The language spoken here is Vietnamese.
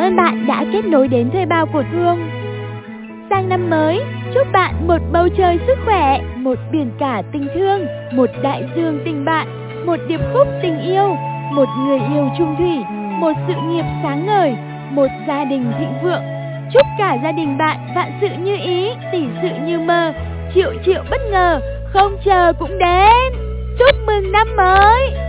ơn bạn đã kết nối đến Thuê Bao của Thương. Sang năm mới, chúc bạn một bầu trời sức khỏe, một biển cả tình thương, một đại dương tình bạn, một điệp khúc tình yêu, một người yêu chung thủy, một sự nghiệp sáng ngời, một gia đình thịnh vượng. Chúc cả gia đình bạn vạn sự như ý, tỷ sự như mơ, triệu triệu bất ngờ, không chờ cũng đến. Chúc mừng năm mới!